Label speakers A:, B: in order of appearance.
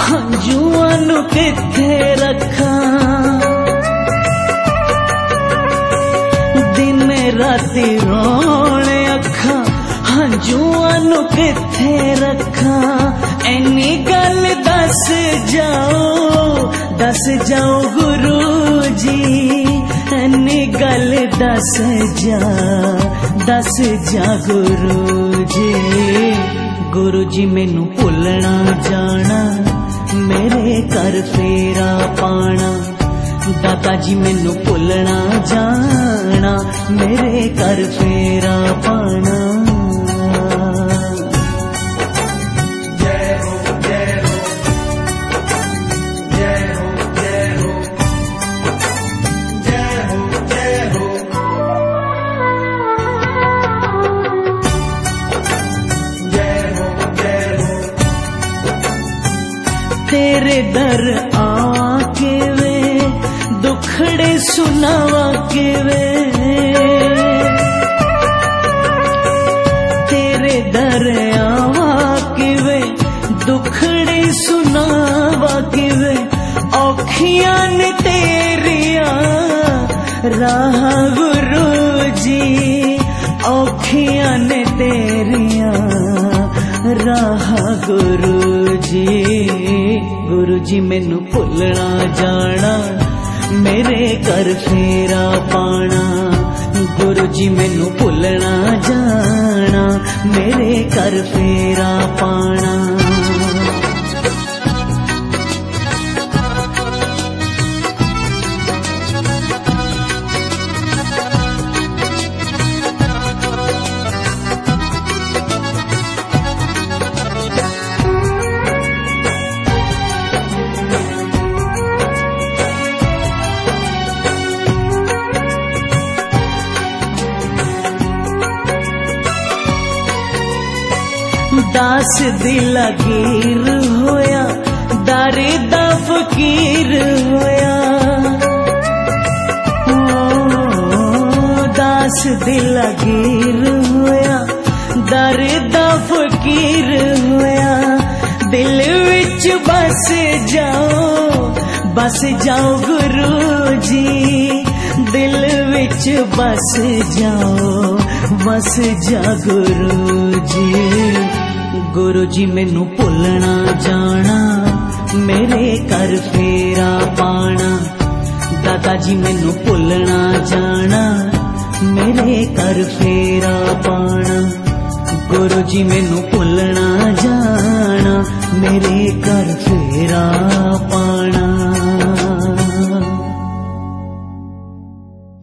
A: हंजुआं नू किथे रखां, दिन राती रोने अखां, हंजुआं नू किथे रखां। ऐनी गल दस जाओ गुरु जी, ऐनी गल दस जा गुरु जी। गुरु जी मैनू भुलना जाना, मेरे घर फेरा पाना। दाता जी मैनू भुलना जाना, मेरे घर फेरा पाना। तेरे दर आके वे दुखड़े सुनावा के वे, तेरे दर आके वे दुखड़े सुनावा के वे। औखियां ने तेरिया राह गुरु जी, औखियां ने तेरिया राह गुरु जी। गुरु जी मैनू भुलना जाना, मेरे घर फेरा पाना। गुरु जी मैनू भुलना जाना, मेरे घर फेरा पाना। दास दिल गिर होया, दारे दा फकीर होया। दास दिल गिर होया, दारे दा फकीर होया। दिल विच बस जाओ गुरु जी, दिल विच बस जा गुरु जी। गुरु जी मैनू भुलना जाना, मेरे घर फेरा पाना। दादा जी मैनू भुलना जाना, मेरे घर फेरा पाना। गुरु जी मैनू भुलना जाना, मेरे घर